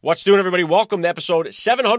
What's doing, everybody? Welcome to episode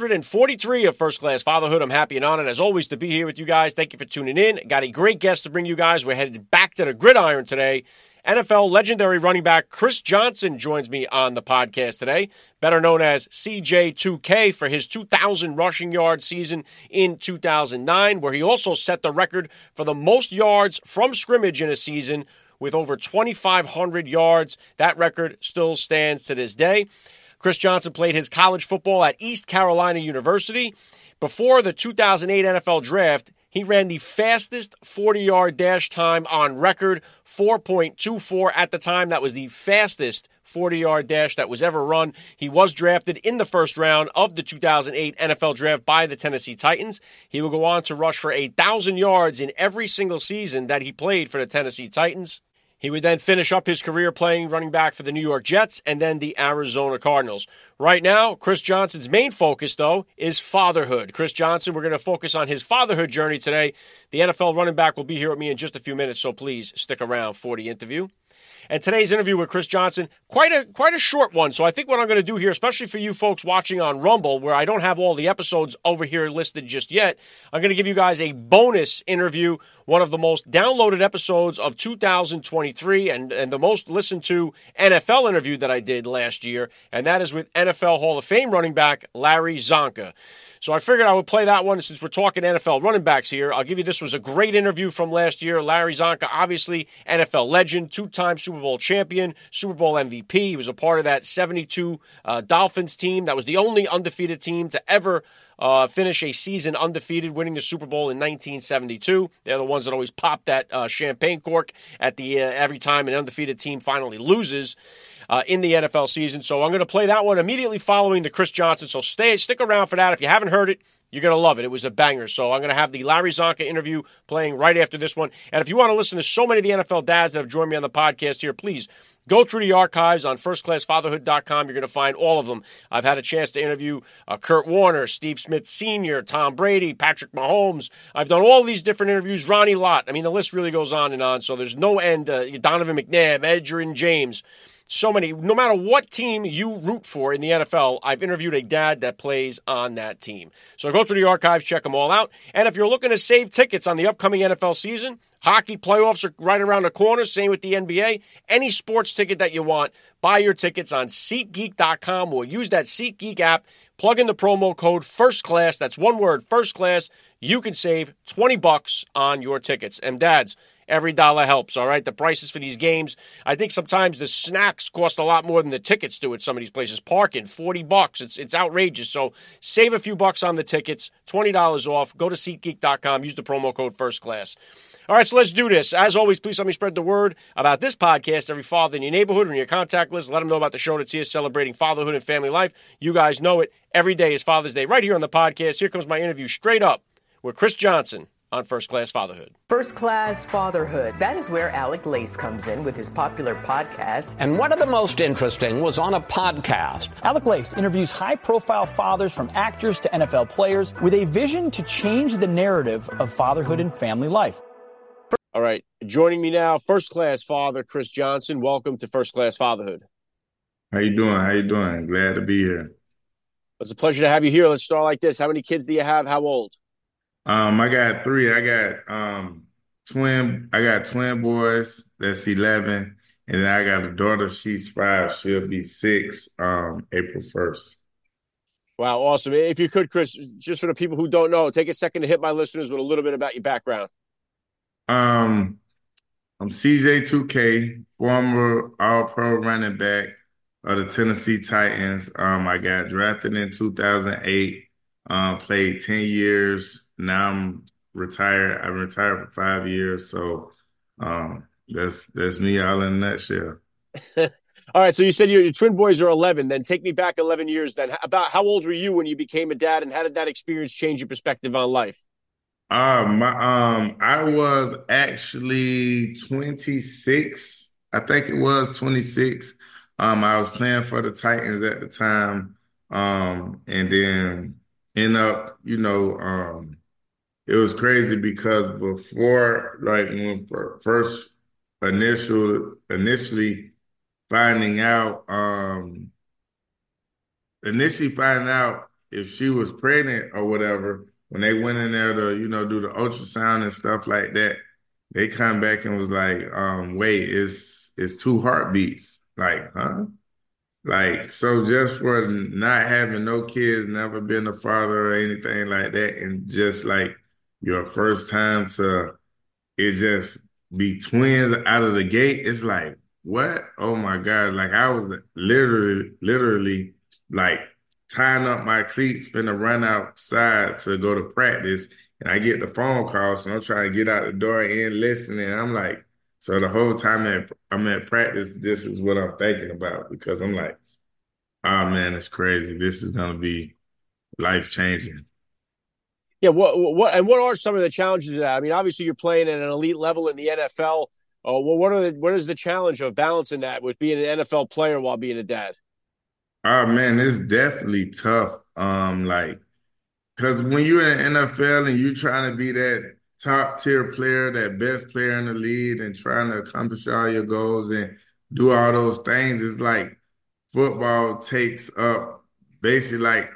743 of First Class Fatherhood. I'm happy and honored, as always, to be here with you guys. Thank you for tuning in. Got a great guest to bring you guys. We're headed back to the gridiron today. NFL legendary running back Chris Johnson joins me on the podcast today, better known as CJ2K, for his 2,000 rushing yard season in 2009, where he also set the record for the most yards from scrimmage in a season with over 2,500 yards. That record still stands to this day. Chris Johnson played his college football at East Carolina University. Before the 2008 NFL Draft, he ran the fastest 40-yard dash time on record, 4.24 at the time. That was the fastest 40-yard dash that was ever run. He was drafted in the first round of the 2008 NFL Draft by the Tennessee Titans. He will go on to rush for 1,000 yards in every single season that he played for the Tennessee Titans. He would then finish up his career playing running back for the New York Jets and then the Arizona Cardinals. Right now, Chris Johnson's main focus, though, is fatherhood. Chris Johnson, we're going to focus on his fatherhood journey today. The NFL running back will be here with me in just a few minutes, so please stick around for the interview. And today's interview with Chris Johnson, quite a short one. So I think what I'm going to do here, especially for you folks watching on Rumble, where I don't have all the episodes over here listed just yet, I'm going to give you guys a bonus interview, one of the most downloaded episodes of 2023 and the most listened to NFL interview that I did last year, and that is with NFL Hall of Fame running back Larry Csonka. So I figured I would play that one since we're talking NFL running backs here. I'll give you this was a great interview from last year. Larry Csonka, obviously NFL legend, two-time Super Bowl champion, Super Bowl MVP. He was a part of that 72 Dolphins team. That was the only undefeated team to ever finish a season undefeated, winning the Super Bowl in 1972. They're the ones that always pop that champagne cork at the every time an undefeated team finally loses in the NFL season. So I'm going to play that one immediately following the Chris Johnson. So stick around for that. If you haven't heard it, you're going to love it. It was a banger. So I'm going to have the Larry Csonka interview playing right after this one. And if you want to listen to so many of the NFL dads that have joined me on the podcast here, please go through the archives on firstclassfatherhood.com. You're going to find all of them. I've had a chance to interview Kurt Warner, Steve Smith Sr., Tom Brady, Patrick Mahomes. I've done all these different interviews. Ronnie Lott. I mean, the list really goes on and on. So there's no end. Donovan McNabb, Edgerrin James. So many. No matter what team you root for in the NFL, I've interviewed a dad that plays on that team. So go through the archives, check them all out. And if you're looking to save tickets on the upcoming NFL season, hockey playoffs are right around the corner, same with the NBA. Any sports ticket that you want, buy your tickets on SeatGeek.com or use that SeatGeek app. Plug in the promo code FIRSTCLASS. That's one word, First Class. You can save $20 on your tickets. And dads, every dollar helps, all right? The prices for these games, I think sometimes the snacks cost a lot more than the tickets do at some of these places. Parking, $40. It's outrageous. So save a few bucks on the tickets, $20 off. Go to SeatGeek.com. Use the promo code FIRSTCLASS. All right, so let's do this. As always, please help me spread the word about this podcast. Every father in your neighborhood or in your contact list, let them know about the show that's here celebrating fatherhood and family life. You guys know it. Every day is Father's Day right here on the podcast. Here comes my interview straight up with Chris Johnson on First Class Fatherhood. First Class Fatherhood. That is where Alec Lace comes in with his popular podcast. And one of the most interesting was on a podcast. Alec Lace interviews high-profile fathers from actors to NFL players with a vision to change the narrative of fatherhood and family life. All right, joining me now, First Class Father Chris Johnson. Welcome to First Class Fatherhood. How you doing? Glad to be here. It's a pleasure to have you here. Let's start like this. How many kids do you have? How old? I got three. I got twin boys. That's 11, and then I got a daughter. She's 5. She'll be 6 April 1st. Wow, awesome. If you could, Chris, just for the people who don't know, take a second to hit my listeners with a little bit about your background. I'm CJ2K, former All-Pro running back of the Tennessee Titans. I got drafted in 2008, played 10 years. Now I'm retired. I've retired for 5 years. So that's me all in a nutshell. All right, so you said your twin boys are 11. Then take me back 11 years. Then about how old were you when you became a dad, and how did that experience change your perspective on life? I was actually 26. I think it was 26. I was playing for the Titans at the time. And then end up, it was crazy because before, like when first initially finding out, initially finding out if she was pregnant or whatever, when they went in there to, do the ultrasound and stuff like that, they come back and was like, wait, it's two heartbeats. Like, huh? Like, so just for not having no kids, never been a father or anything like that, and just like your first time to it just be twins out of the gate, it's like, what? Oh my God. Like I was literally like tying up my cleats, finna run outside to go to practice. And I get the phone call. So I'm trying to get out the door and listening. I'm like, so the whole time I'm at practice, this is what I'm thinking about because I'm like, oh man, it's crazy. This is gonna be life changing. Yeah, what are some of the challenges of that? I mean, obviously you're playing at an elite level in the NFL. What is the challenge of balancing that with being an NFL player while being a dad? Oh man, it's definitely tough. Like, because when you're in the NFL and you're trying to be that top tier player, that best player in the league, and trying to accomplish all your goals and do all those things, it's like football takes up basically like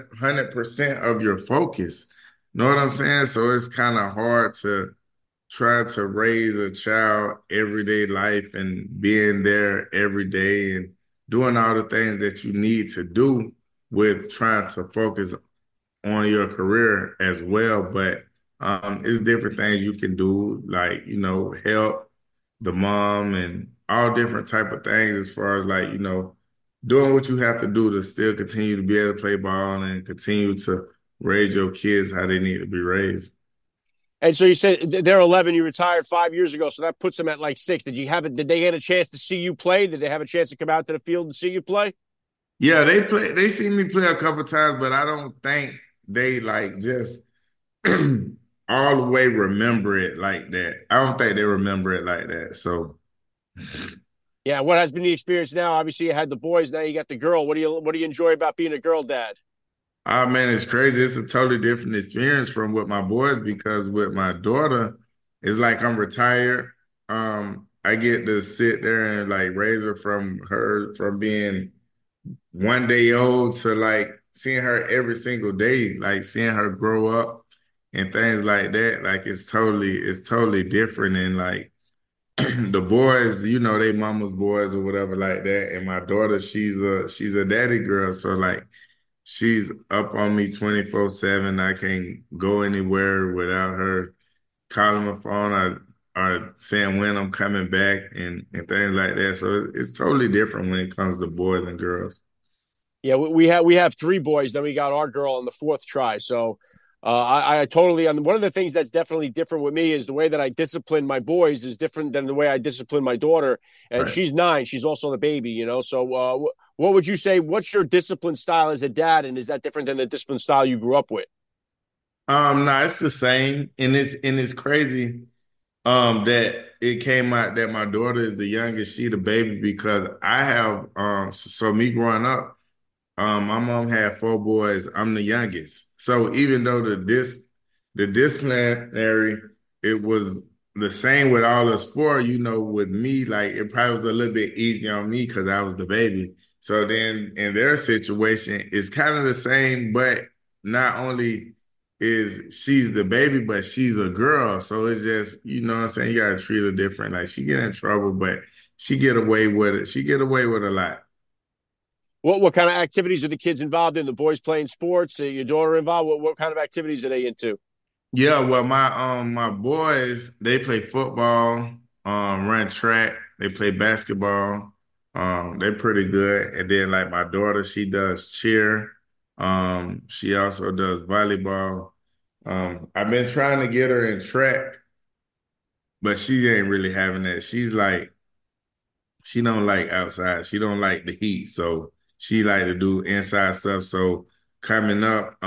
100% of your focus. Know what I'm saying? So it's kind of hard to try to raise a child everyday life and being there every day and doing all the things that you need to do with trying to focus on your career as well. But it's different things you can do, like, help the mom and all different type of things as far as like, doing what you have to do to still continue to be able to play ball and continue to raise your kids how they need to be raised. And so you said they're 11. You retired 5 years ago, so that puts them at like six. Did they get a chance to see you play? Did they have a chance to come out to the field and see you play? Yeah, they seen me play a couple times, but I don't think they like just all the way remember it like that. I don't think they remember it like that. So Yeah. What has been the experience now? Obviously, you had the boys. Now you got the girl. What do you enjoy about being a girl dad? oh man, it's crazy. It's a totally different experience from with my boys because with my daughter, it's like I'm retired. I get to sit there and like raise her from being 1 day old to like seeing her every single day, like seeing her grow up and things like that. Like it's totally different. And like the boys, they mama's boys or whatever like that. And my daughter, she's a daddy girl. So like she's up on me 24/7. I can't go anywhere without her calling my phone or saying when I'm coming back and things like that. So it's totally different when it comes to boys and girls. Yeah, we have three boys. Then we got our girl on the fourth try. So I totally. One of the things that's definitely different with me is the way that I discipline my boys is different than the way I discipline my daughter. And Right. she's 9. She's also the baby. So what would you say? What's your discipline style as a dad, and is that different than the discipline style you grew up with? No, it's the same, and it's crazy. That it came out that my daughter is the youngest, she the baby because I have so me growing up. My mom had 4 boys. I'm the youngest. So even though the disciplinary, it was the same with all us four, with me, like it probably was a little bit easier on me because I was the baby. So then in their situation, it's kind of the same, but not only is she's the baby, but she's a girl. So it's just, what I'm saying, you gotta treat her different. Like she get in trouble, but she get away with it. She get away with a lot. What kind of activities are the kids involved in? The boys playing sports? Your daughter involved? What kind of activities are they into? Yeah, well, my boys they play football, run track, they play basketball, they're pretty good. And then like my daughter, she does cheer, she also does volleyball. I've been trying to get her in track, but she ain't really having that. She don't like outside, she don't like the heat, so she like to do inside stuff. So coming up,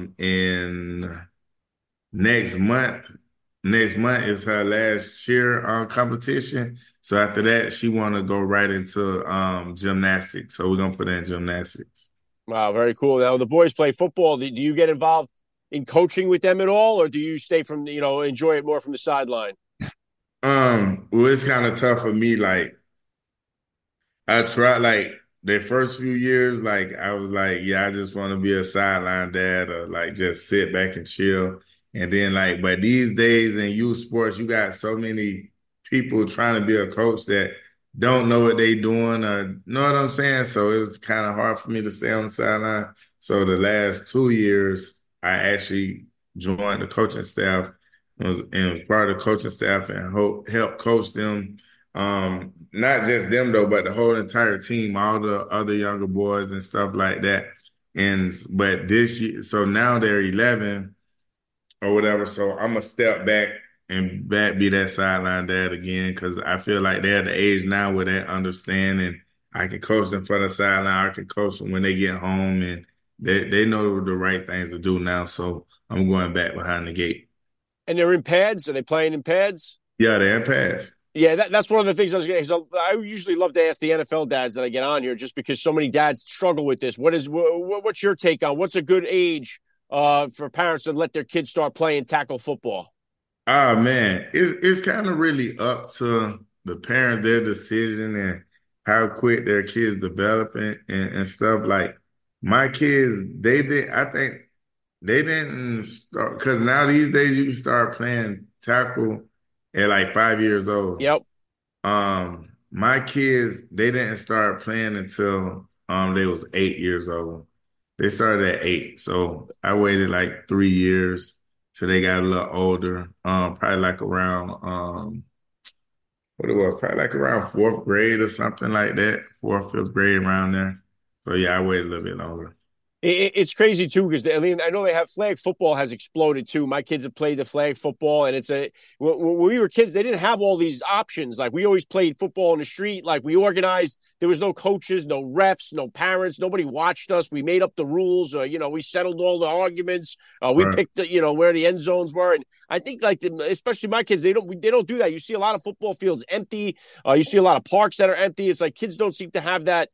in next month. Next month is her last cheer competition. So after that, she want to go right into gymnastics. So we're gonna put her in gymnastics. Wow, very cool. Now the boys play football. Do you get involved in coaching with them at all, or do you stay from enjoy it more from the sideline? Well, it's kind of tough for me. Like I try, like their first few years, like I was like, yeah, I just want to be a sideline dad or like just sit back and chill. And then like, but these days in youth sports, you got so many people trying to be a coach that don't know what they doing or know what I'm saying. So it was kind of hard for me to stay on the sideline. So the last 2 years, I actually joined the coaching staff and was part of the coaching staff and help coach them, not just them though, but the whole entire team, all the other younger boys and stuff like that. And but this year, so now they're 11 or whatever. So I'm gonna step back and be that sideline dad again because I feel like they're at the age now where they understand and I can coach them for the sideline. I can coach them when they get home and they know the right things to do now. So I'm going back behind the gate. And they're in pads. Are they playing in pads? Yeah, they're in pads. Yeah, that's one of the things I was going to. I usually love to ask the NFL dads that I get on here, just because so many dads struggle with this. What's your take on what's a good age for parents to let their kids start playing tackle football? Oh man, it's kind of really up to the parent, their decision and how quick their kids developing and stuff. Like my kids, I think they didn't start because now these days you start playing tackle at like 5 years old. Yep. My kids, they didn't start playing until they was 8 years old. They started at 8. So I waited like 3 years till they got a little older. Probably like around what it was, probably like around fourth grade or something like that. Fourth, fifth grade around there. So yeah, I waited a little bit longer. It's crazy too because I know they have flag football has exploded too. My kids have played the flag football, and when we were kids, they didn't have all these options. Like we always played football in the street. Like we organized. There was no coaches, no reps, no parents. Nobody watched us. We made up the rules. We settled all the arguments. We Right. picked where the end zones were, and I think especially my kids, they don't do that. You see a lot of football fields empty. You see a lot of parks that are empty. It's like kids don't seem to have that.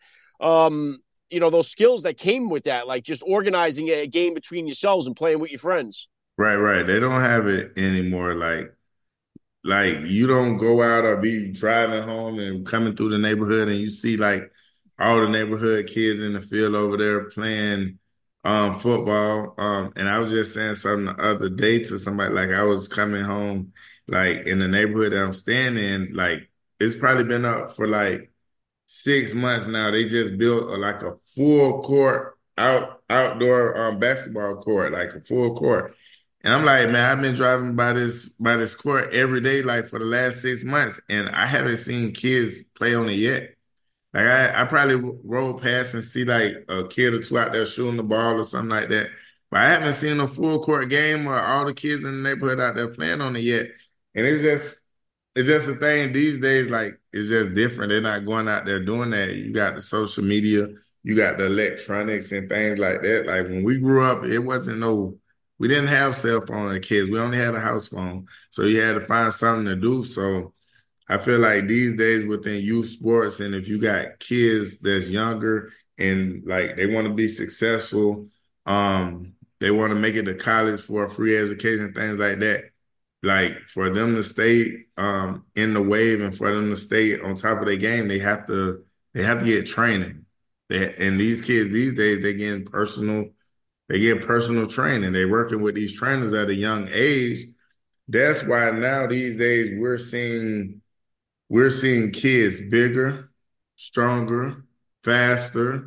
Those skills that came with that, like just organizing a game between yourselves and playing with your friends. Right, right. They don't have it anymore. Like you don't go out or be driving home and coming through the neighborhood and you see like all the neighborhood kids in the field over there playing football. And I was just saying something the other day to somebody, like I was coming home like in the neighborhood that I'm staying in, like it's probably been up for like 6 months now. They just built like a full court outdoor basketball court, like a full court. And I'm like, man, I've been driving by this court every day, like for the last 6 months, and I haven't seen kids play on it yet. Like I probably roll past and see like a kid or two out there shooting the ball or something like that. But I haven't seen a full court game or all the kids in the neighborhood out there playing on it yet. And it's just a thing these days, like it's just different. They're not going out there doing that. You got the social media, you got the electronics and things like that. Like when we grew up, we didn't have cell phone as kids. We only had a house phone. So you had to find something to do. So I feel like these days within youth sports, and if you got kids that's younger and like they want to be successful, they want to make it to college for a free education, things like that. Like for them to stay in the wave and for them to stay on top of their game, they have to get training. And these kids these days they get personal training. They're working with these trainers at a young age. That's why now these days we're seeing kids bigger, stronger, faster.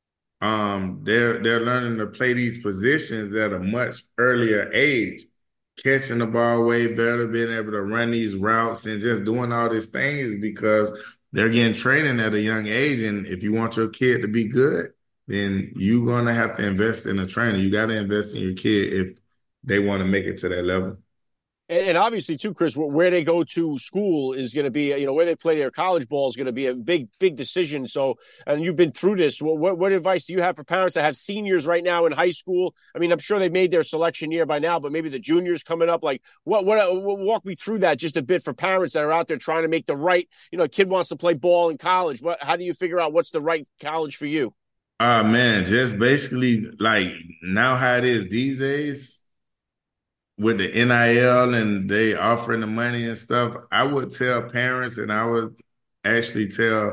They're learning to play these positions at a much earlier age, catching the ball way better, being able to run these routes and just doing all these things because they're getting training at a young age. And if you want your kid to be good, then you're gonna have to invest in a trainer. You got to invest in your kid if they want to make it to that level. And obviously, too, Chris, where they go to school is going to be, where they play their college ball is going to be a big, big decision. So, and you've been through this. What advice do you have for parents that have seniors right now in high school? I mean, I'm sure they made their selection year by now, but maybe the juniors coming up. Like, walk me through that just a bit for parents that are out there trying to make the right. A kid wants to play ball in college. How do you figure out what's the right college for you? Man, just basically like now how it is these days with the NIL and they offering the money and stuff, I would tell parents and I would actually tell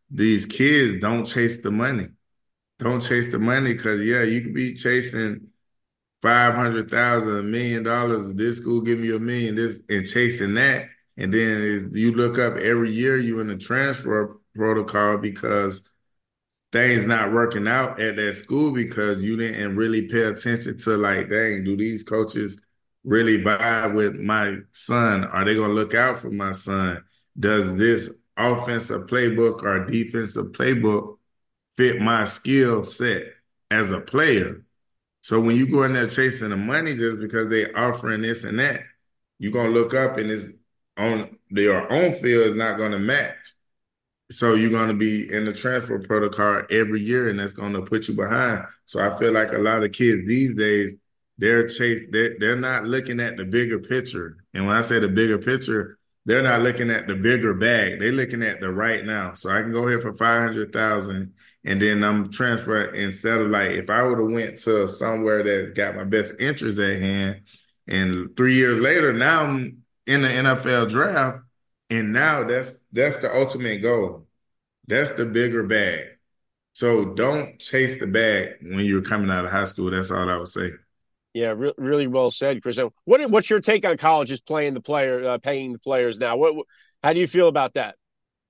these kids don't chase the money. Don't chase the money because yeah, you could be chasing 500,000, $1 million. This school give me $1 million, this and chasing that. And then you look up every year you in the transfer protocol because things not working out at that school because you didn't really pay attention to like, dang, do these coaches really vibe with my son? Are they gonna look out for my son? Does this offensive playbook or defensive playbook fit my skill set as a player? So when you go in there chasing the money just because they offering this and that, you're gonna look up and it's on their own field is not gonna match. So you're gonna be in the transfer protocol every year, and that's gonna put you behind. So I feel like a lot of kids these days, they're not looking at the bigger picture. And when I say the bigger picture, they're not looking at the bigger bag. They're looking at the right now. So I can go here for 500,000 and then I'm transferring instead of like if I would have went to somewhere that's got my best interest at hand, and 3 years later, now I'm in the NFL draft, and now that's the ultimate goal. That's the bigger bag. So don't chase the bag when you're coming out of high school. That's all I would say. Yeah, really well said, Chris. What's your take on colleges paying the players now? How do you feel about that?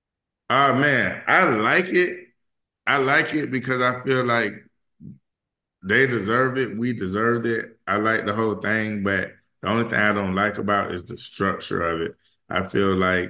Man, I like it. I like it because I feel like they deserve it. We deserved it. I like the whole thing, but the only thing I don't like about is the structure of it. I feel like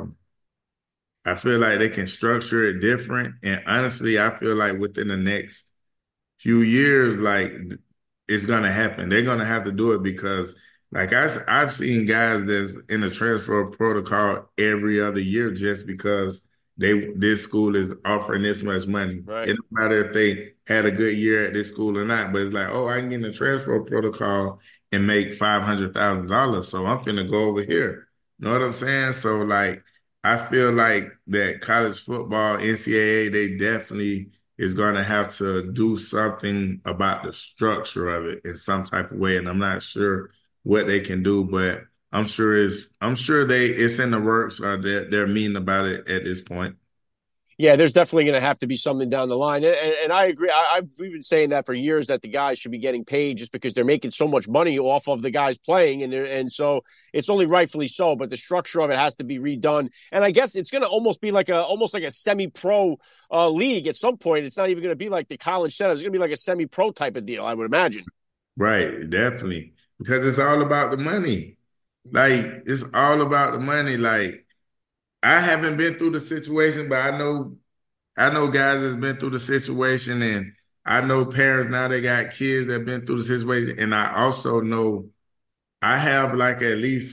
I feel like they can structure it different. And honestly, I feel like within the next few years, like it's gonna happen. They're gonna have to do it because, like I've seen guys that's in the transfer protocol every other year just because this school is offering this much money. Right. It don't matter if they had a good year at this school or not, but it's like, oh, I can get in the transfer protocol and make $500,000, so I'm finna go over here. You know what I'm saying? So like, I feel like that college football, NCAA, they definitely is going to have to do something about the structure of it in some type of way. And I'm not sure what they can do, but I'm sure it's in the works or they're mean about it at this point. Yeah, there's definitely going to have to be something down the line, and I agree. We've been saying that for years that the guys should be getting paid just because they're making so much money off of the guys playing, and so it's only rightfully so. But the structure of it has to be redone, and I guess it's going to almost be like a semi-pro league at some point. It's not even going to be like the college setup. It's going to be like a semi-pro type of deal, I would imagine. Right, definitely, because it's all about the money. Like it's all about the money. Like I haven't been through the situation, but I know guys that's been through the situation, and I know parents now they got kids that have been through the situation, and I also know I have like at least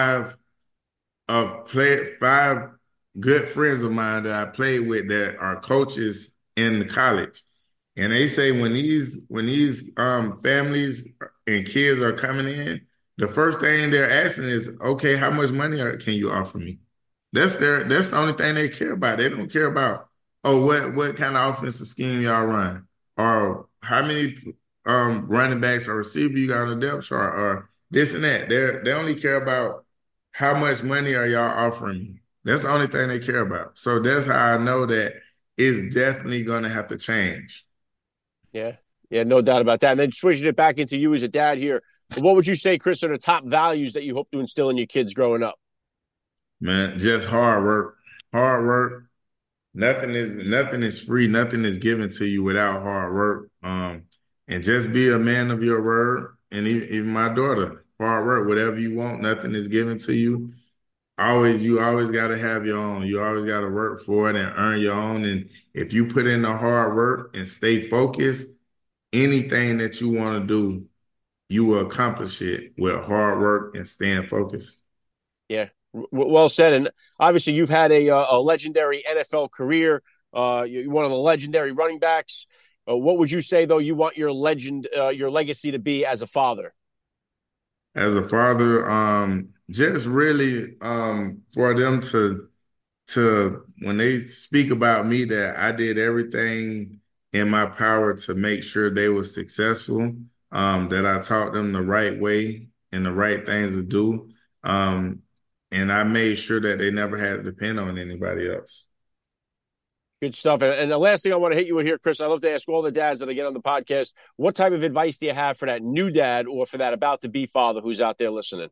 five good friends of mine that I played with that are coaches in college. And they say when these families and kids are coming in, the first thing they're asking is, okay, how much money can you offer me? That's the only thing they care about. They don't care about, oh, what kind of offensive scheme y'all run, or how many running backs or receiver you got on the depth chart, or this and that. They only care about how much money are y'all offering me. That's the only thing they care about. So that's how I know that it's definitely going to have to change. Yeah, yeah, no doubt about that. And then switching it back into you as a dad here, what would you say, Chris, are the top values that you hope to instill in your kids growing up? Man, just hard work. Hard work. Nothing is free. Nothing is given to you without hard work. And just be a man of your word. And even my daughter, hard work. Whatever you want, nothing is given to you. You always got to have your own. You always got to work for it and earn your own. And if you put in the hard work and stay focused, anything that you want to do, you will accomplish it with hard work and staying focused. Yeah, well said. And obviously, you've had a legendary NFL career. You're one of the legendary running backs. What would you say, though, you want your legacy to be as a father? As a father, just really for them to when they speak about me that I did everything in my power to make sure they were successful, that I taught them the right way and the right things to do. And I made sure that they never had to depend on anybody else. Good stuff. And the last thing I want to hit you with here, Chris, I love to ask all the dads that I get on the podcast, what type of advice do you have for that new dad or for that about to be father who's out there listening?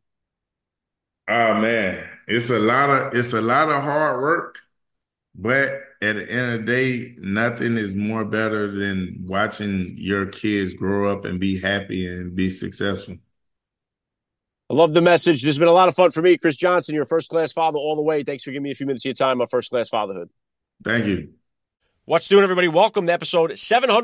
Oh man, it's a lot of hard work, but at the end of the day, nothing is more better than watching your kids grow up and be happy and be successful. I love the message. This has been a lot of fun for me. Chris Johnson, your first class father all the way. Thanks for giving me a few minutes of your time on First Class Fatherhood. Thank you. What's doing, everybody? Welcome to episode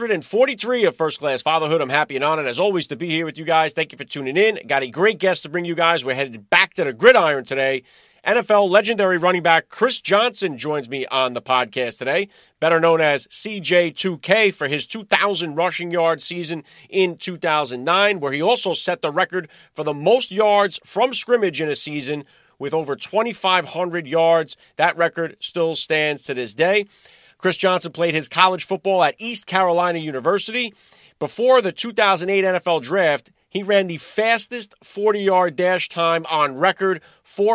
743 of First Class Fatherhood. I'm happy and honored, as always, to be here with you guys. Thank you for tuning in. Got a great guest to bring you guys. We're headed back to the gridiron today. NFL legendary running back Chris Johnson joins me on the podcast today, better known as CJ2K for his 2,000 rushing yard season in 2009, where he also set the record for the most yards from scrimmage in a season with over 2,500 yards. That record still stands to this day. Chris Johnson played his college football at East Carolina University. Before the 2008 NFL Draft, he ran the fastest 40-yard dash time on record,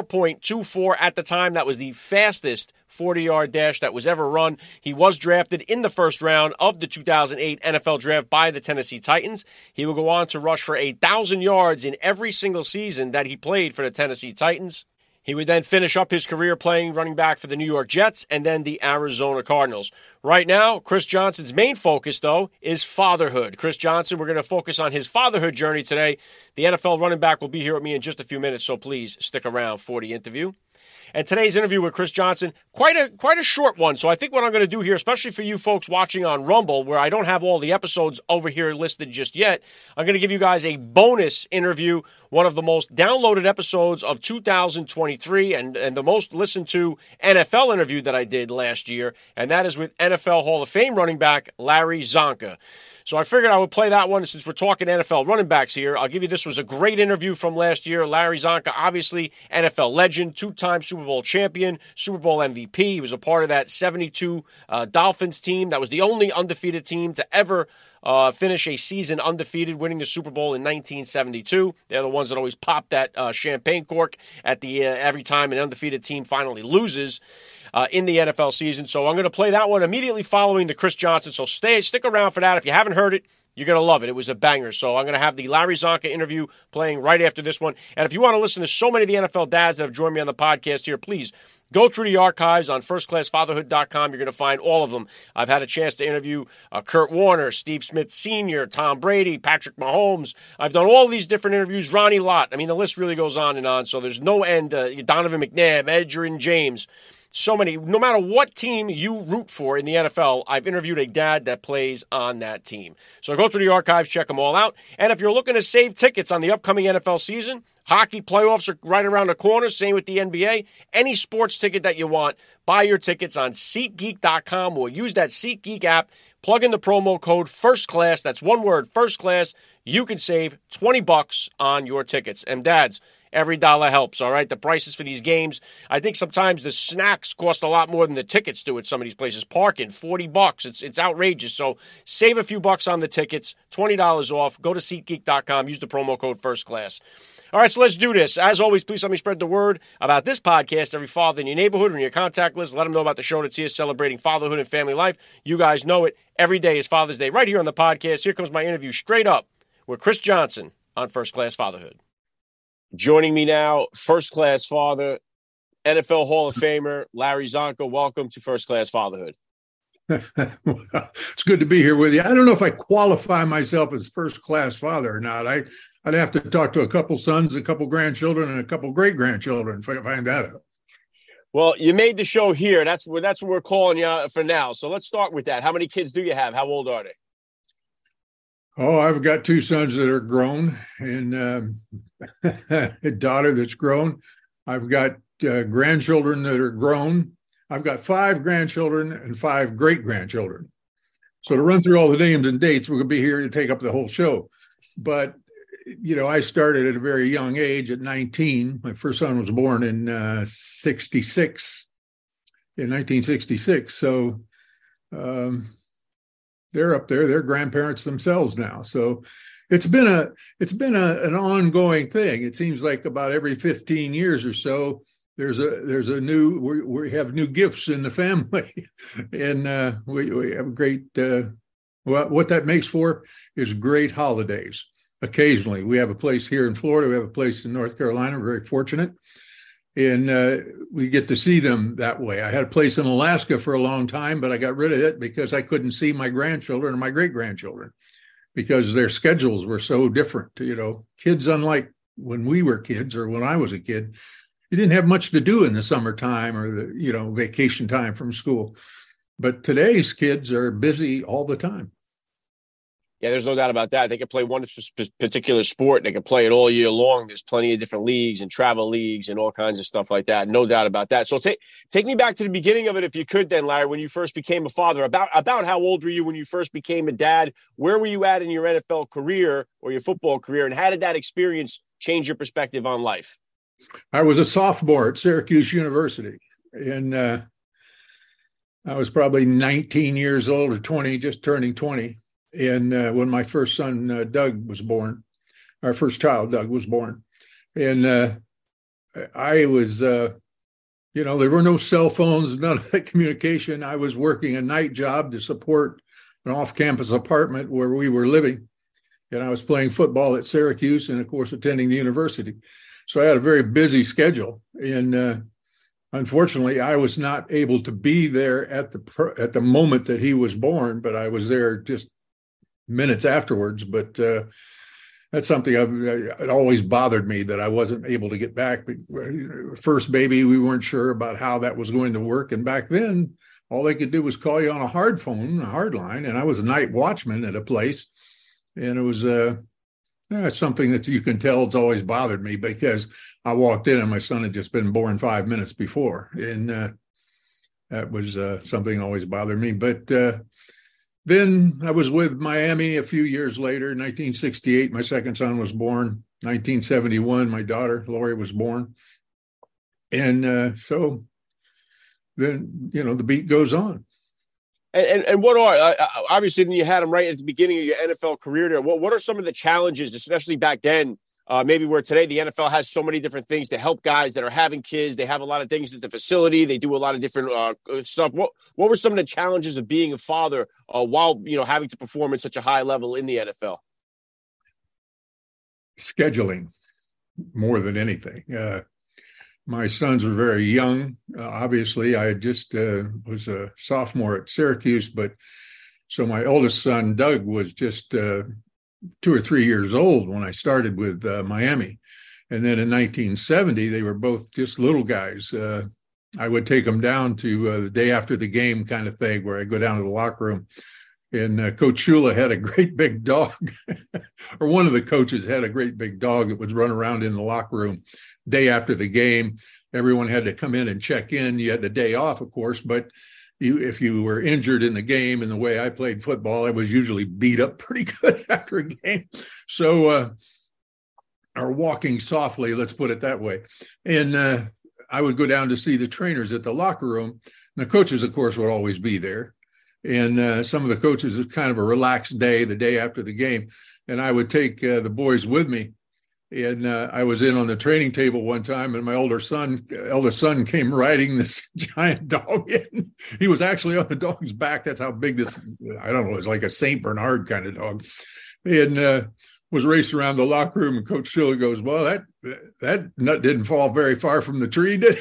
4.24 at the time. That was the fastest 40-yard dash that was ever run. He was drafted in the first round of the 2008 NFL Draft by the Tennessee Titans. He will go on to rush for 1,000 yards in every single season that he played for the Tennessee Titans. He would then finish up his career playing running back for the New York Jets and then the Arizona Cardinals. Right now, Chris Johnson's main focus, though, is fatherhood. Chris Johnson, we're going to focus on his fatherhood journey today. The NFL running back will be here with me in just a few minutes, so please stick around for the interview. And today's interview with Chris Johnson, quite a short one. So I think what I'm going to do here, especially for you folks watching on Rumble, where I don't have all the episodes over here listed just yet, I'm going to give you guys a bonus interview, one of the most downloaded episodes of 2023 and the most listened to NFL interview that I did last year, and that is with NFL Hall of Fame running back Larry Csonka. So I figured I would play that one since we're talking NFL running backs here. I'll give you this was a great interview from last year. Larry Csonka, obviously NFL legend, two-time Super Bowl champion, Super Bowl MVP. He was a part of that 72 Dolphins team. That was the only undefeated team to ever finish a season undefeated, winning the Super Bowl in 1972. They're the ones that always pop that champagne cork at the every time an undefeated team finally loses in the NFL season. So I'm going to play that one immediately following the Chris Johnson. So stick around for that. If you haven't heard it, you're going to love it. It was a banger. So I'm going to have the Larry Csonka interview playing right after this one. And if you want to listen to so many of the NFL dads that have joined me on the podcast here, please go through the archives on firstclassfatherhood.com. You're going to find all of them. I've had a chance to interview Kurt Warner, Steve Smith Sr., Tom Brady, Patrick Mahomes. I've done all these different interviews, Ronnie Lott. I mean, the list really goes on and on. So there's no end. Donovan McNabb, Adrian James. So many. No matter what team you root for in the NFL, I've interviewed a dad that plays on that team. So go through the archives, check them all out. And if you're looking to save tickets on the upcoming NFL season, hockey playoffs are right around the corner. Same with the NBA. Any sports ticket that you want, buy your tickets on SeatGeek.com or use that SeatGeek app. Plug in the promo code FIRSTCLASS. That's one word, First Class. You can save $20 on your tickets. And dads, every dollar helps, all right? The prices for these games, I think sometimes the snacks cost a lot more than the tickets do at some of these places. Parking, $40. It's outrageous. So save a few bucks on the tickets, $20 off. Go to SeatGeek.com. Use the promo code FIRSTCLASS. All right, so let's do this. As always, please help me spread the word about this podcast. Every father in your neighborhood or in your contact list, let them know about the show that's here celebrating fatherhood and family life. You guys know it. Every day is Father's Day right here on the podcast. Here comes my interview straight up with Chris Johnson on First Class Fatherhood. Joining me now, First Class Father, NFL Hall of Famer, Larry Csonka. Welcome to First Class Fatherhood. It's good to be here with you. I don't know if I qualify myself as first-class father or not. I'd have to talk to a couple sons, a couple grandchildren, and a couple great-grandchildren if I find that out. Well, you made the show here. That's what we're calling you for now. So let's start with that. How many kids do you have? How old are they? Oh, I've got two sons that are grown and a daughter that's grown. I've got grandchildren that are grown. I've got 5 grandchildren and 5 great-grandchildren. So to run through all the names and dates, we're going to be here to take up the whole show. But, you know, I started at a very young age at 19. My first son was born in 1966. So they're up there. They're grandparents themselves now. So it's been an ongoing thing. It seems like about every 15 years or so, there's a new, we have new gifts in the family, and we have great. What that makes for is great holidays. Occasionally, we have a place here in Florida. We have a place in North Carolina. We're very fortunate. And we get to see them that way. I had a place in Alaska for a long time, but I got rid of it because I couldn't see my grandchildren and my great-grandchildren because their schedules were so different. Kids, unlike when we were kids or when I was a kid, you didn't have much to do in the summertime or the, vacation time from school. But today's kids are busy all the time. Yeah, there's no doubt about that. They can play one particular sport. They can play it all year long. There's plenty of different leagues and travel leagues and all kinds of stuff like that. No doubt about that. So take me back to the beginning of it, if you could then, Larry, when you first became a father. About how old were you when you first became a dad? Where were you at in your NFL career or your football career? And how did that experience change your perspective on life? I was a sophomore at Syracuse University. And I was probably 19 years old or 20, just turning 20. And when my first son, Doug, was born, our first child, Doug, was born. And I was, there were no cell phones, none of that communication. I was working a night job to support an off-campus apartment where we were living. And I was playing football at Syracuse and, of course, attending the university. So I had a very busy schedule. And unfortunately, I was not able to be there at the moment that he was born, but I was there just minutes afterwards. But that's something it always bothered me that I wasn't able to get back. First baby, we weren't sure about how that was going to work. And back then, all they could do was call you on a hard line. And I was a night watchman at a place. And it was something that you can tell it's always bothered me because I walked in and my son had just been born 5 minutes before. And that was something that always bothered me. But then I was with Miami a few years later. 1968, my second son was born. 1971, my daughter, Lori, was born. And so then, the beat goes on. And what obviously then you had him right at the beginning of your NFL career there. What are some of the challenges, especially back then, maybe where today the NFL has so many different things to help guys that are having kids. They have a lot of things at the facility. They do a lot of different stuff. What were some of the challenges of being a father while, having to perform at such a high level in the NFL? Scheduling more than anything. My sons were very young. Obviously, I just was a sophomore at Syracuse, but so my oldest son, Doug, was just 2 or 3 years old when I started with Miami. And then in 1970, they were both just little guys. I would take them down to the day after the game kind of thing, where I go down to the locker room. And Coach Shula had a great big dog, or one of the coaches had a great big dog that would run around in the locker room. Day after the game, everyone had to come in and check in. You had the day off, of course, but if you were injured in the game, and the way I played football, I was usually beat up pretty good after a game. So, or walking softly, let's put it that way. And I would go down to see the trainers at the locker room. And the coaches, of course, would always be there. And some of the coaches, it was kind of a relaxed day, the day after the game. And I would take the boys with me. And I was in on the training table one time, and my eldest son came riding this giant dog in. He was actually on the dog's back. That's how big this, I don't know, it was like a St. Bernard kind of dog. And was racing around the locker room, and Coach Shula goes, well, that nut didn't fall very far from the tree, did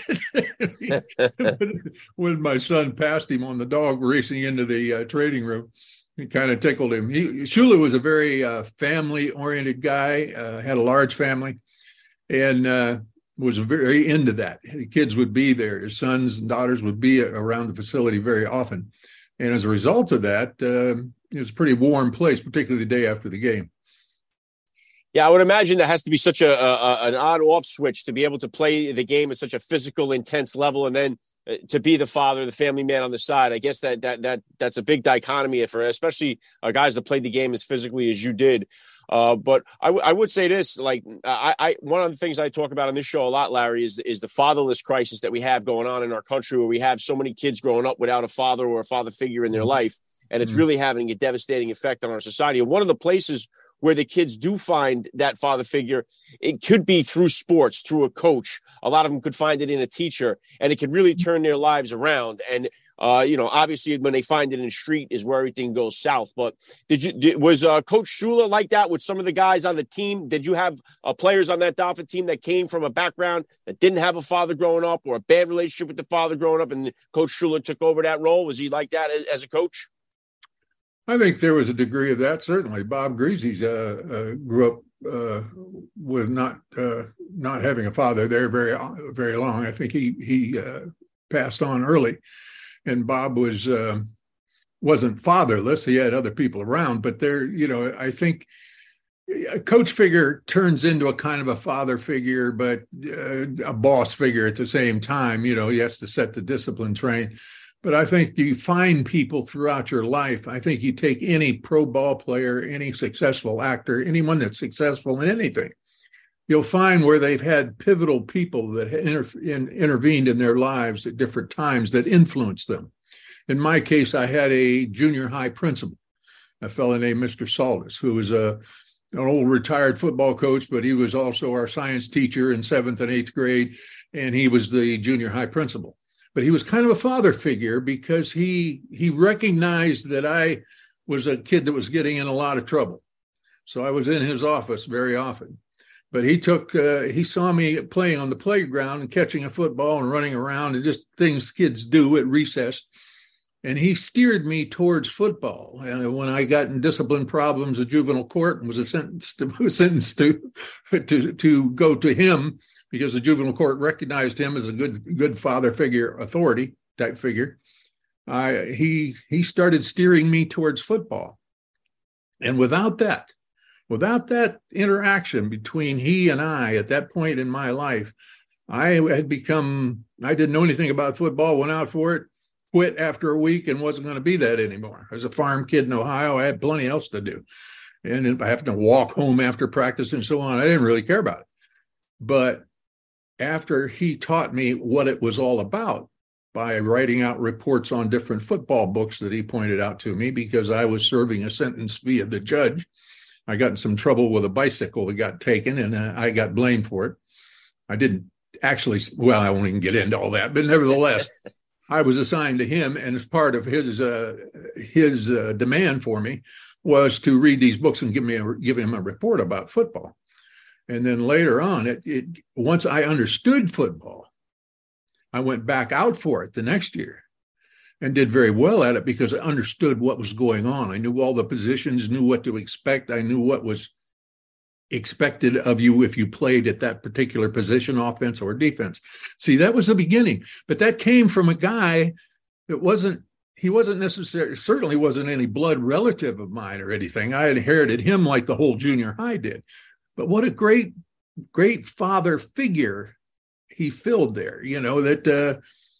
it? When my son passed him on the dog racing into the training room, it kind of tickled him. Shula was a very family-oriented guy, had a large family, and was very into that. The kids would be there. His sons and daughters would be around the facility very often. And as a result of that, it was a pretty warm place, particularly the day after the game. Yeah, I would imagine that has to be such an on-off switch to be able to play the game at such a physical, intense level, and then to be the father, the family man on the side. I guess that's a big dichotomy for especially guys that played the game as physically as you did. But I would say this, like I one of the things I talk about on this show a lot, Larry, is the fatherless crisis that we have going on in our country, where we have so many kids growing up without a father or a father figure in their life, and it's really having a devastating effect on our society. And one of the places where the kids do find that father figure, it could be through sports, through a coach, a lot of them could find it in a teacher, and it can really turn their lives around. And obviously when they find it in the street is where everything goes south. But was Coach Shula like that with some of the guys on the team? Did you have players on that Dolphin team that came from a background that didn't have a father growing up, or a bad relationship with the father growing up, and Coach Shula took over that role? Was he like that as a coach? I think there was a degree of that. Certainly, Bob Greasy's grew up with not having a father there very, very long. I think he passed on early, and Bob wasn't fatherless. He had other people around, but I think a coach figure turns into a kind of a father figure, but a boss figure at the same time. He has to set the discipline train. But I think you find people throughout your life. I think you take any pro ball player, any successful actor, anyone that's successful in anything, you'll find where they've had pivotal people that intervened in their lives at different times that influenced them. In my case, I had a junior high principal, a fellow named Mr. Saldus, who was an old retired football coach, but he was also our science teacher in 7th and 8th grade, and he was the junior high principal. But he was kind of a father figure because he recognized that I was a kid that was getting in a lot of trouble. So I was in his office very often. But he saw me playing on the playground and catching a football and running around and just things kids do at recess. And he steered me towards football. And when I got in discipline problems at juvenile court and was sentenced to go to him, because the juvenile court recognized him as a good father figure, authority type figure, he started steering me towards football. And without that interaction between he and I at that point in my life, I didn't know anything about football, went out for it, quit after a week, and wasn't going to be that anymore. As a farm kid in Ohio, I had plenty else to do. And if I have to walk home after practice and so on, I didn't really care about it. But after he taught me what it was all about by writing out reports on different football books that he pointed out to me, because I was serving a sentence via the judge. I got in some trouble with a bicycle that got taken, and I got blamed for it. I didn't actually, well, I won't even get into all that, but nevertheless, I was assigned to him, and as part of his demand for me was to read these books and give him a report about football. And then later on, once I understood football, I went back out for it the next year and did very well at it because I understood what was going on. I knew all the positions, knew what to expect. I knew what was expected of you if you played at that particular position, offense or defense. See, that was the beginning. But that came from a guy that certainly wasn't any blood relative of mine or anything. I inherited him like the whole junior high did. But what a great father figure he filled there, it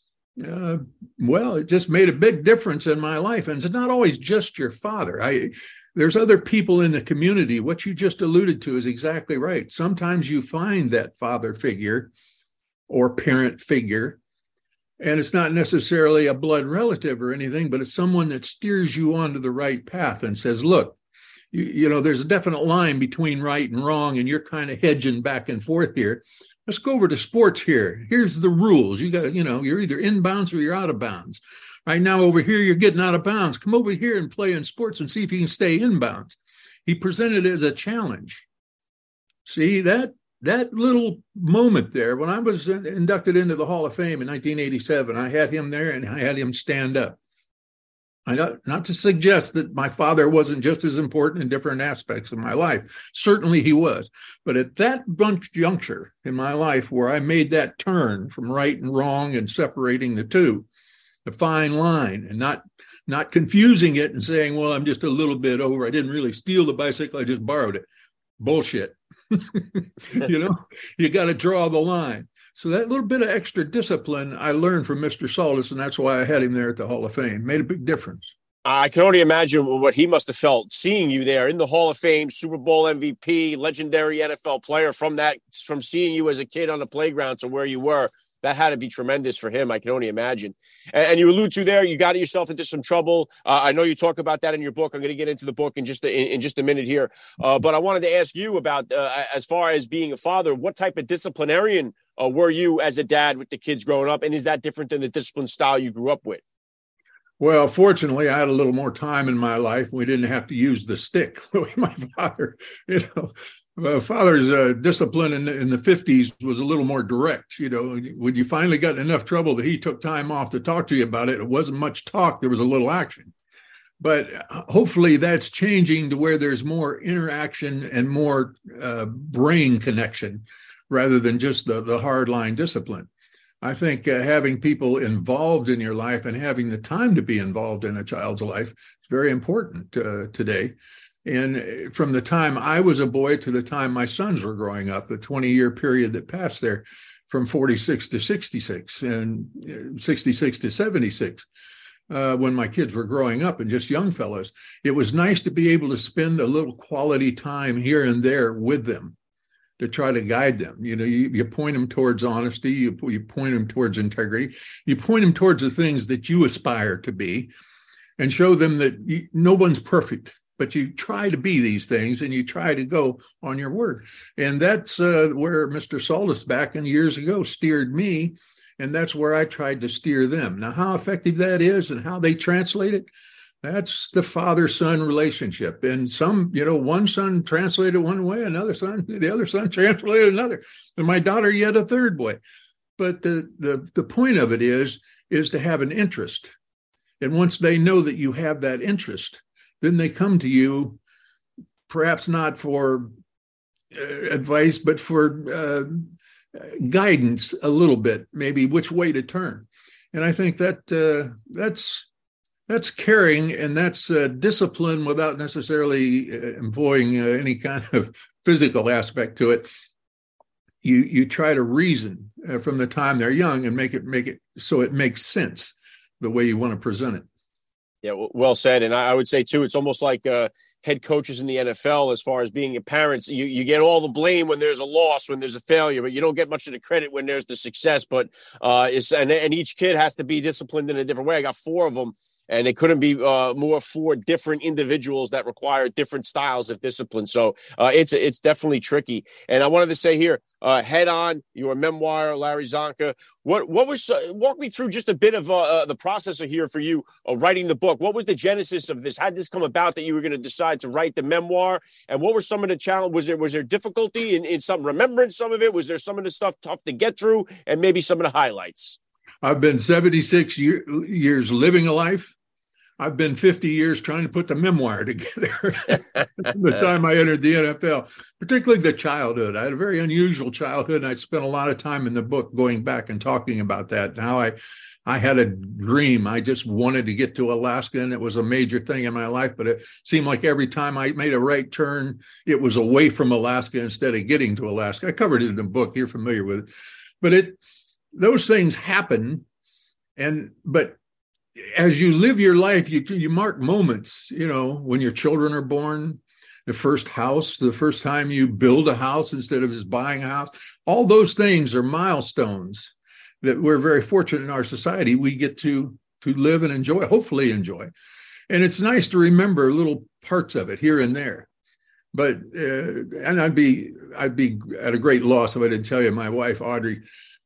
just made a big difference in my life. And it's not always just your father. There's other people in the community. What you just alluded to is exactly right. Sometimes you find that father figure or parent figure, and it's not necessarily a blood relative or anything, but it's someone that steers you onto the right path and says, look, there's a definite line between right and wrong, and you're kind of hedging back and forth here. Let's go over to sports here. Here's the rules. You got, you're either inbounds or you're out of bounds. Right now over here, you're getting out of bounds. Come over here and play in sports and see if you can stay inbounds. He presented it as a challenge. See, that little moment there, when I was inducted into the Hall of Fame in 1987, I had him there and I had him stand up. Not to suggest that my father wasn't just as important in different aspects of my life. Certainly he was. But at that juncture in my life where I made that turn from right and wrong and separating the two, the fine line, and not confusing it and saying, well, I'm just a little bit over. I didn't really steal the bicycle. I just borrowed it. Bullshit. You got to draw the line. So that little bit of extra discipline I learned from Mr. Saldus, and that's why I had him there at the Hall of Fame. Made a big difference. I can only imagine what he must have felt seeing you there in the Hall of Fame, Super Bowl MVP, legendary NFL player, from seeing you as a kid on the playground to where you were. that had to be tremendous for him. I can only imagine. And you allude to there, you got yourself into some trouble. I know you talk about that in your book. I'm going to get into the book in just a minute here. But I wanted to ask you about, as far as being a father, what type of disciplinarian were you as a dad with the kids growing up? And is that different than the discipline style you grew up with? Well, fortunately, I had a little more time in my life. We didn't have to use the stick. My father, my father's discipline in the 50s was a little more direct. When you finally got in enough trouble that he took time off to talk to you about it, it wasn't much talk. There was a little action. But hopefully that's changing to where there's more interaction and more brain connection rather than just the hard line discipline. I think having people involved in your life and having the time to be involved in a child's life is very important today. And from the time I was a boy to the time my sons were growing up, the 20-year period that passed there from 46 to 66 and 66 to 76, when my kids were growing up and just young fellows, it was nice to be able to spend a little quality time here and there with them, to try to guide them. You point them towards honesty, you point them towards integrity, you point them towards the things that you aspire to be, and show them that no one's perfect, but you try to be these things and you try to go on your word. And that's where Mr. Saltis back in years ago steered me, and that's where I tried to steer them. Now, how effective that is and how they translate it, that's the father-son relationship. And one son translated one way, the other son translated another. And my daughter yet a third way. But the point of it is to have an interest. And once they know that you have that interest, then they come to you, perhaps not for advice, but for guidance a little bit, maybe which way to turn. And I think that's caring, and that's discipline without necessarily employing any kind of physical aspect to it. You try to reason from the time they're young and make it so it makes sense the way you want to present it. Yeah, well said. And I would say, too, it's almost like head coaches in the NFL, as far as being parents. You get all the blame when there's a loss, when there's a failure, but you don't get much of the credit when there's the success. But and each kid has to be disciplined in a different way. I got 4 of them. And it couldn't be more 4 different individuals that require different styles of discipline. So it's definitely tricky. And I wanted to say here, Head On, your memoir, Larry Csonka. What was walk me through just a bit of the process here for you writing the book. What was the genesis of this? How did this come about that you were going to decide to write the memoir? And what were some of the challenges? Was there difficulty in some remembering some of it? Was there some of the stuff tough to get through? And maybe some of the highlights? I've been 76 years living a life. I've been 50 years trying to put the memoir together. The time I entered the NFL, particularly the childhood. I had a very unusual childhood, and I spent a lot of time in the book going back and talking about that. Now I had a dream. I just wanted to get to Alaska, and it was a major thing in my life. But it seemed like every time I made a right turn, it was away from Alaska instead of getting to Alaska. I covered it in the book. You're familiar with it. But those things happen, but as you live your life, you mark moments, when your children are born, the first house, the first time you build a house instead of just buying a house. All those things are milestones that we're very fortunate in our society. We get to live and enjoy, hopefully enjoy. And it's nice to remember little parts of it here and there. But, and I'd be at a great loss if I didn't tell you, my wife, Audrey,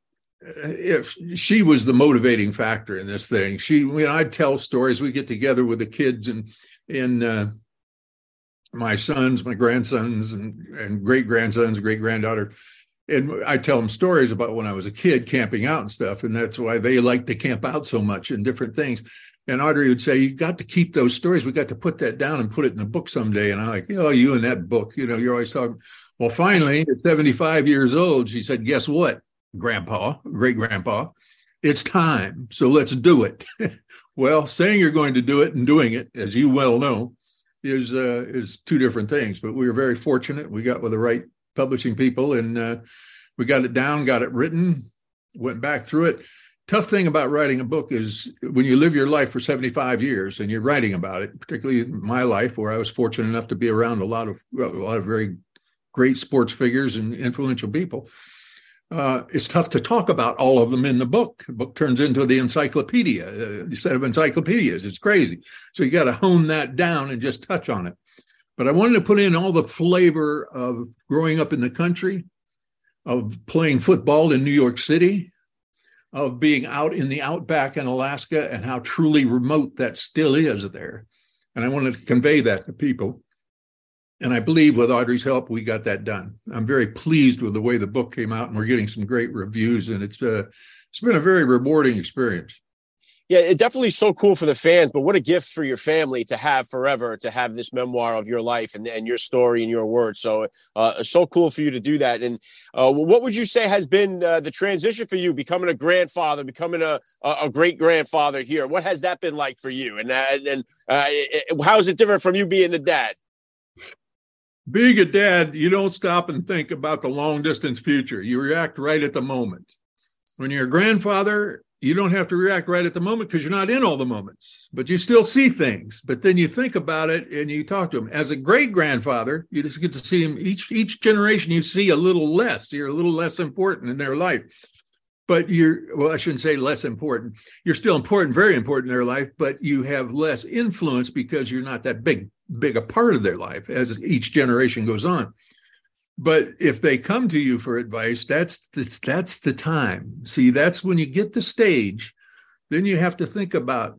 if she was the motivating factor in this thing. I'd tell stories. We get together with the kids and my sons, my grandsons, and great-grandsons, great-granddaughter. And I tell them stories about when I was a kid camping out and stuff. And that's why they like to camp out so much and different things. And Audrey would say, you got to keep those stories. We got to put that down and put it in the book someday. And I'm like, you and that book, you're always talking. Well, finally, at 75 years old, she said, guess what? Grandpa, great-grandpa, it's time. So let's do it. Well, saying you're going to do it and doing it, as you well know, is 2 different things. But we were very fortunate. We got with the right publishing people, and we got it down, got it written, went back through it. Tough thing about writing a book is when you live your life for 75 years and you're writing about it, particularly my life, where I was fortunate enough to be around a lot of very great sports figures and influential people. It's tough to talk about all of them in the book. The book turns into the encyclopedia, a set of encyclopedias. It's crazy. So you got to hone that down and just touch on it. But I wanted to put in all the flavor of growing up in the country, of playing football in New York City, of being out in the outback in Alaska, and how truly remote that still is there. And I wanted to convey that to people. And I believe with Audrey's help, we got that done. I'm very pleased with the way the book came out, and we're getting some great reviews. And it's been a very rewarding experience. Yeah, it definitely so cool for the fans, but what a gift for your family to have forever, to have this memoir of your life and your story and your words. So so cool for you to do that. And what would you say has been the transition for you, becoming a grandfather, becoming a great-grandfather here? What has that been like for you? And how is it different from you being the dad? Being a dad, you don't stop and think about the long-distance future. You react right at the moment. When you're a grandfather, you don't have to react right at the moment because you're not in all the moments, but you still see things. But then you think about it and you talk to them. As a great-grandfather, you just get to see them. Each generation you see a little less. You're a little less important in their life. But I shouldn't say less important. You're still important, very important in their life, but you have less influence because you're not that big a part of their life as each generation goes on. But if they come to you for advice, that's the time. See, that's when you get the stage. Then you have to think about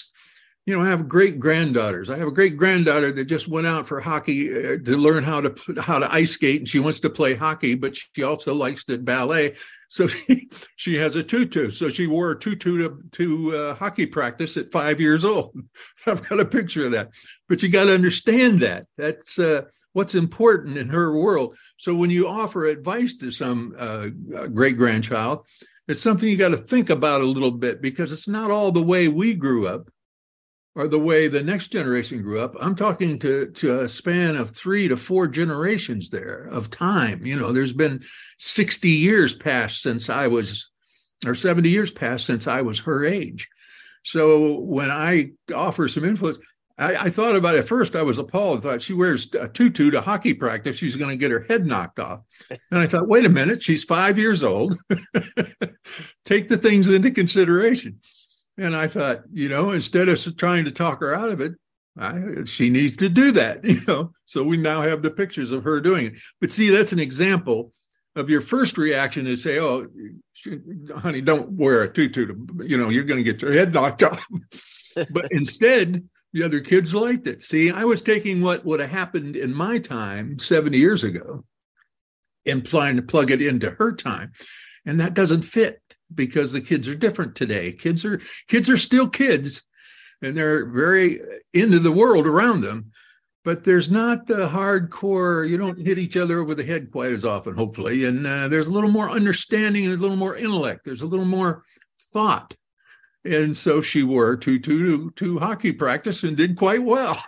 I have great granddaughters. I have a great granddaughter that just went out for hockey to learn how to ice skate, and she wants to play hockey, but she also likes to ballet. So she has a tutu. So she wore a tutu to hockey practice at 5 years old. I've got a picture of that. But you got to understand that. That's what's important in her world. So when you offer advice to some great-grandchild, it's something you got to think about a little bit, because it's not all the way we grew up or the way the next generation grew up. I'm talking to a span of 3 to 4 generations there of time. There's been 60 years passed since I was, or 70 years passed since I was her age. So when I offer some influence, I thought about it. At first, I was appalled. I thought, she wears a tutu to hockey practice, she's going to get her head knocked off. And I thought, wait a minute, she's 5 years old. Take the things into consideration. And I thought, instead of trying to talk her out of it, she needs to do that, So we now have the pictures of her doing it. But see, that's an example of your first reaction is say, oh, honey, don't wear a tutu. You're going to get your head knocked off. But instead, the other kids liked it. See, I was taking what would have happened in my time 70 years ago and trying to plug it into her time. And that doesn't fit, because the kids are different today. Kids are still kids, and they're very into the world around them. But there's not the hardcore, you don't hit each other over the head quite as often, hopefully. And there's a little more understanding and a little more intellect. There's a little more thought. And so she wore a tutu to hockey practice and did quite well.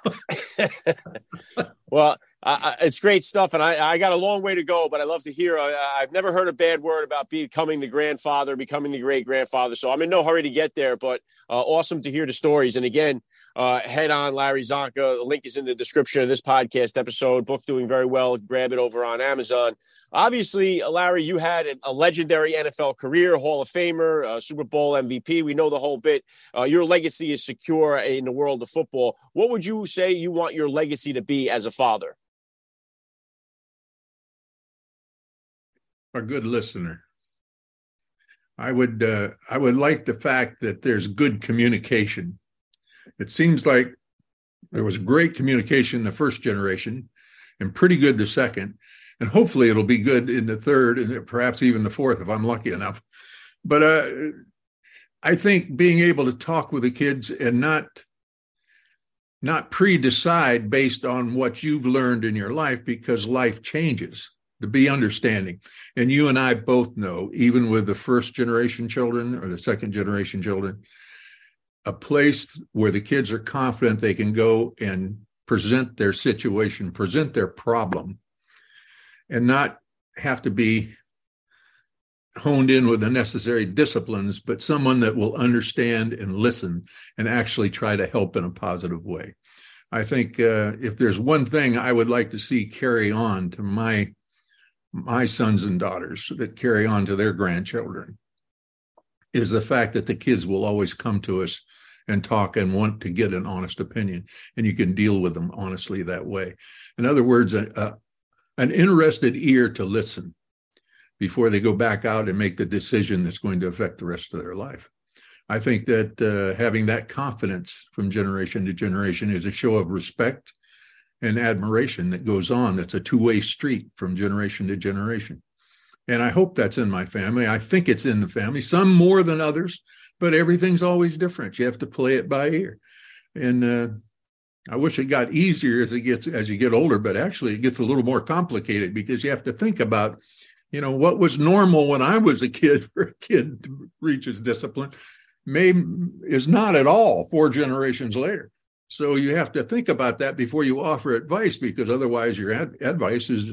Well, it's great stuff. And I got a long way to go, but I love to hear. I've never heard a bad word about becoming the grandfather, becoming the great-grandfather. So I'm in no hurry to get there, but awesome to hear the stories. And again, head on Larry Csonka. The link is in the description of this podcast episode. Book doing very well. Grab it over on Amazon. Obviously, Larry, you had a legendary NFL career, Hall of Famer, Super Bowl MVP. We know the whole bit. Your legacy is secure in the world of football. What would you say you want your legacy to be as a father? A good listener. I would like the fact that there's good communication. It seems like there was great communication in the first generation and pretty good the second, and hopefully it'll be good in the third and perhaps even the fourth if I'm lucky enough. But I think being able to talk with the kids and not pre-decide based on what you've learned in your life, because life changes, to be understanding. And you and I both know, even with the first generation children or the second generation children, a place where the kids are confident they can go and present their situation, present their problem, and not have to be honed in with the necessary disciplines, but someone that will understand and listen and actually try to help in a positive way. I think if there's one thing I would like to see carry on to my my sons and daughters that carry on to their grandchildren is the fact that the kids will always come to us and talk and want to get an honest opinion, and you can deal with them honestly that way. In other words, an interested ear to listen before they go back out and make the decision that's going to affect the rest of their life. I think that having that confidence from generation to generation is a show of respect and admiration that goes on. That's a two-way street from generation to generation. And I hope that's in my family. I think it's in the family, some more than others, but everything's always different. You have to play it by ear. And I wish it got easier as you get older, but actually it gets a little more complicated because you have to think about, what was normal when I was a kid for a kid to reach his discipline is not at all 4 generations later. So you have to think about that before you offer advice, because otherwise your advice is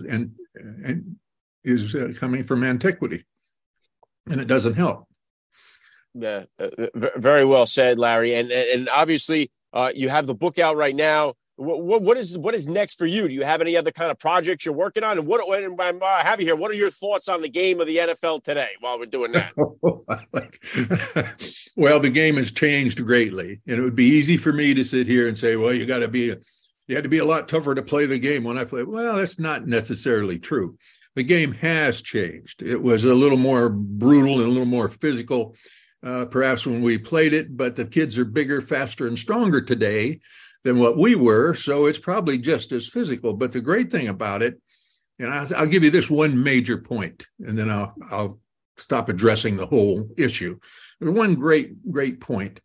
coming from antiquity, and it doesn't help. Yeah, very well said, Larry. And obviously, you have the book out right now. What is next for you? Do you have any other kind of projects you're working on? And when I have you here, what are your thoughts on the game of the NFL today while we're doing that? Well, the game has changed greatly, and it would be easy for me to sit here and say, well, you had to be a lot tougher to play the game when I played. Well, that's not necessarily true. The game has changed. It was a little more brutal and a little more physical, perhaps when we played it, but the kids are bigger, faster, and stronger today than what we were, so it's probably just as physical. But the great thing about it, and I'll give you this one major point, and then I'll stop addressing the whole issue. There's one great point.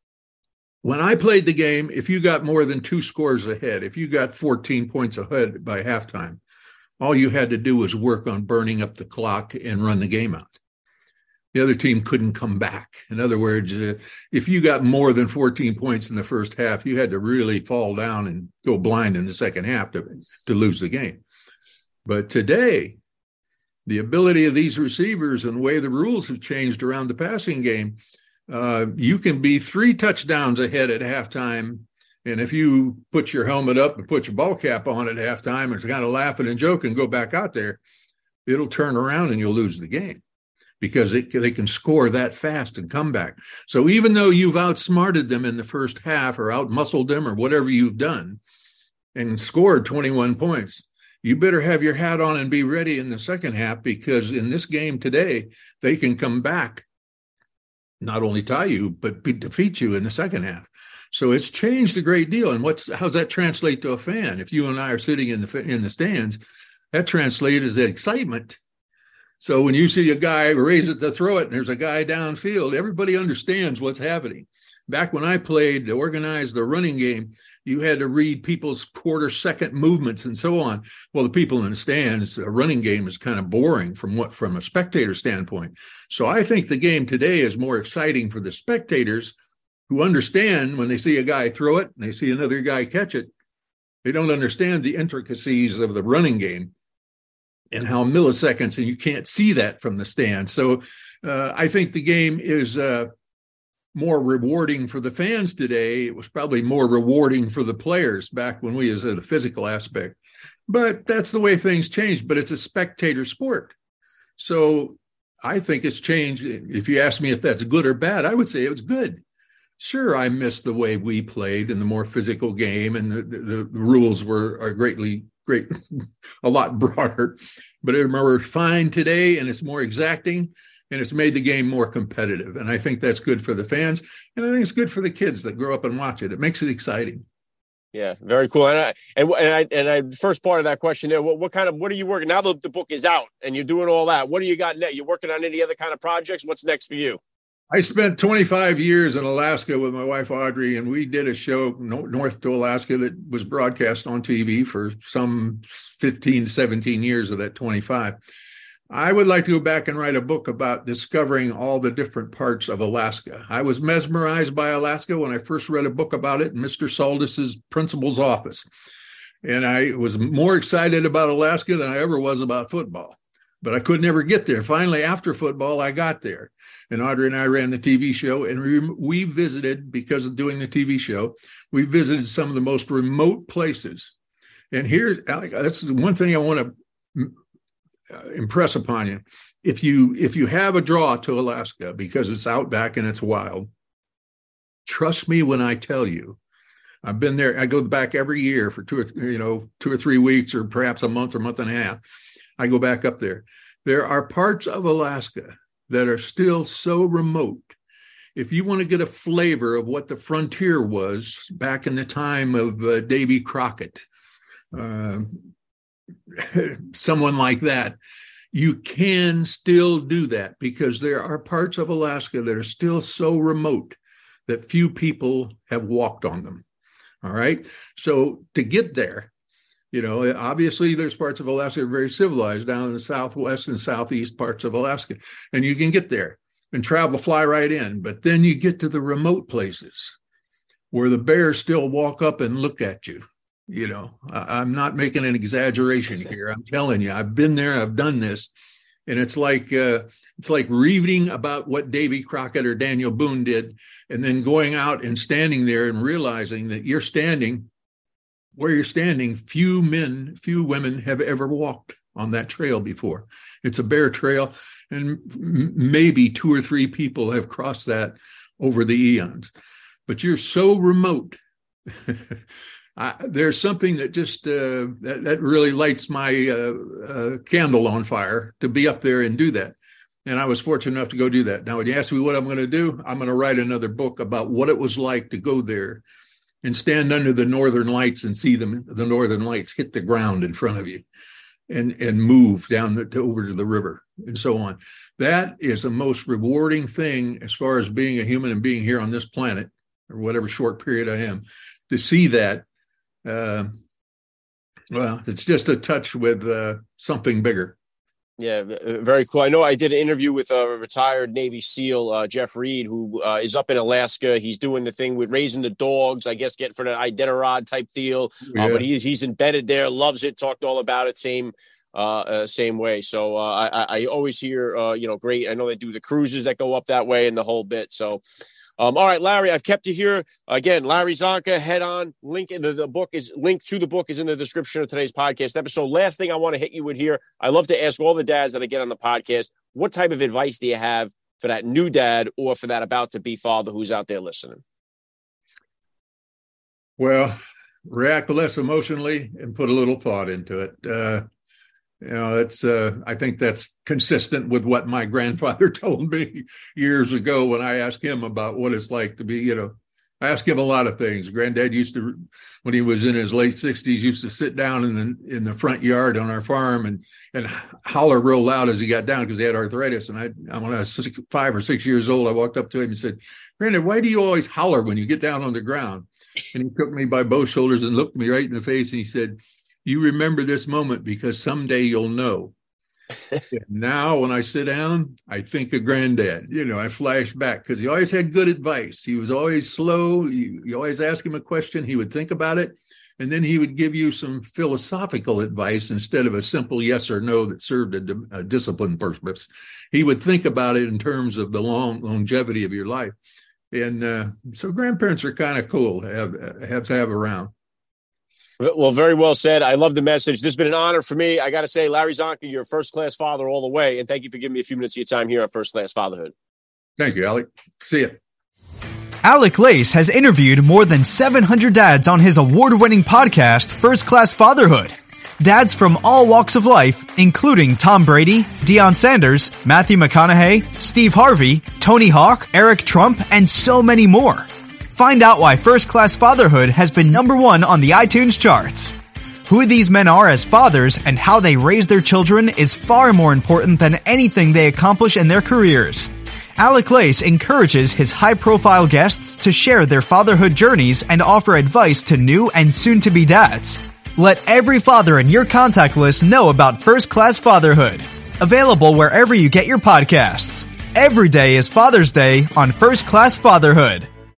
When I played the game, if you got more than 2 scores ahead, if you got 14 points ahead by halftime, all you had to do was work on burning up the clock and run the game out. The other team couldn't come back. In other words, if you got more than 14 points in the first half, you had to really fall down and go blind in the second half to lose the game. But today, the ability of these receivers and the way the rules have changed around the passing game, you can be 3 touchdowns ahead at halftime. And if you put your helmet up and put your ball cap on at halftime and kind of laughing and joking and go back out there, it'll turn around and you'll lose the game, because they can score that fast and come back. So even though you've outsmarted them in the first half or outmuscled them or whatever you've done and scored 21 points, you better have your hat on and be ready in the second half, because in this game today, they can come back, not only tie you, but defeat you in the second half. So it's changed a great deal. And how's that translate to a fan? If you and I are sitting in the stands, that translates as excitement. So when you see a guy raise it to throw it and there's a guy downfield, everybody understands what's happening. Back when I played to organize the running game, you had to read people's quarter-second movements and so on. Well, the people in the stands, a running game is kind of boring from a spectator standpoint. So I think the game today is more exciting for the spectators, who understand when they see a guy throw it and they see another guy catch it. They don't understand the intricacies of the running game and how milliseconds, and you can't see that from the stand. So I think the game is more rewarding for the fans today. It was probably more rewarding for the players back when we was the physical aspect. But that's the way things changed. But it's a spectator sport. So I think it's changed. If you ask me if that's good or bad, I would say it was good. Sure, I miss the way we played in the more physical game, and the rules are a lot broader, but it's more refined today, and it's more exacting, and it's made the game more competitive. And I think that's good for the fans, and I think it's good for the kids that grow up and watch it. It makes it exciting. Yeah, very cool. And I first part of that question there, what are you working now that the book is out and you're doing all that? What do you got next? You working on any other kind of projects? What's next for you? I spent 25 years in Alaska with my wife, Audrey, and we did a show north to Alaska that was broadcast on TV for some 15, 17 years of that 25. I would like to go back and write a book about discovering all the different parts of Alaska. I was mesmerized by Alaska when I first read a book about it in Mr. Saldus's principal's office. And I was more excited about Alaska than I ever was about football. But I could never get there. Finally, after football, I got there. And Audrey and I ran the TV show, and we visited, because of doing the TV show, we visited some of the most remote places. And here's, Alec, that's one thing I want to impress upon you. If you have a draw to Alaska because it's outback and it's wild, trust me when I tell you, I've been there. I go back every year for 2 or 3 weeks, or perhaps a month or month and a half. I go back up there. There are parts of Alaska that are still so remote. If you want to get a flavor of what the frontier was back in the time of Davy Crockett, someone like that, you can still do that, because there are parts of Alaska that are still so remote that few people have walked on them. All right. So to get there, obviously there's parts of Alaska that are very civilized down in the southwest and southeast parts of Alaska, and you can get there and fly right in. But then you get to the remote places where the bears still walk up and look at you. I'm not making an exaggeration here. I'm telling you, I've been there, I've done this. And it's like reading about what Davy Crockett or Daniel Boone did, and then going out and standing there and realizing that you're standing where you're standing. Few women have ever walked on that trail before. It's a bear trail, and maybe 2 or 3 people have crossed that over the eons. But you're so remote. There's something that just that really lights my candle on fire to be up there and do that. And I was fortunate enough to go do that. Now, when you ask me what I'm going to do, I'm going to write another book about what it was like to go there and stand under the northern lights and see the northern lights hit the ground in front of you and move down over to the river and so on. That is the most rewarding thing as far as being a human and being here on this planet, or whatever short period I am, to see that. Well, it's just a touch with something bigger. Yeah, very cool. I know I did an interview with a retired Navy SEAL, Jeff Reed, who is up in Alaska. He's doing the thing with raising the dogs, I guess, getting for the Iditarod type deal. Yeah. But he's embedded there, loves it, talked all about it, same way. So I always hear, great. I know they do the cruises that go up that way and the whole bit. So, all right, Larry, I've kept you here. Again, Larry Csonka, Head On. Link to the book is in the description of today's podcast episode. Last thing I want to hit you with here, I love to ask all the dads that I get on the podcast, what type of advice do you have for that new dad or for that about-to-be father who's out there listening? Well, react less emotionally and put a little thought into it. I think that's consistent with what my grandfather told me years ago when I asked him about what it's like to be, I asked him a lot of things. Granddad used to, when he was in his late 60s, used to sit down in the front yard on our farm and holler real loud as he got down because he had arthritis. And when I was 5 or 6 years old, I walked up to him and said, "Granddad, why do you always holler when you get down on the ground?" And he took me by both shoulders and looked me right in the face and he said, "You remember this moment because someday you'll know." Now, when I sit down, I think of Granddad. I flash back because he always had good advice. He was always slow. You always ask him a question. He would think about it. And then he would give you some philosophical advice instead of a simple yes or no that served a discipline purpose. He would think about it in terms of the longevity of your life. And so grandparents are kind of cool to have around. Well, very well said. I love the message. This has been an honor for me. I got to say, Larry Csonka, you're a first-class father all the way. And thank you for giving me a few minutes of your time here at First Class Fatherhood. Thank you, Alec. See you. Alec Lace has interviewed more than 700 dads on his award-winning podcast, First Class Fatherhood. Dads from all walks of life, including Tom Brady, Deion Sanders, Matthew McConaughey, Steve Harvey, Tony Hawk, Eric Trump, and so many more. Find out why First Class Fatherhood has been #1 on the iTunes charts. Who these men are as fathers and how they raise their children is far more important than anything they accomplish in their careers. Alec Lace encourages his high-profile guests to share their fatherhood journeys and offer advice to new and soon-to-be dads. Let every father in your contact list know about First Class Fatherhood. Available wherever you get your podcasts. Every day is Father's Day on First Class Fatherhood.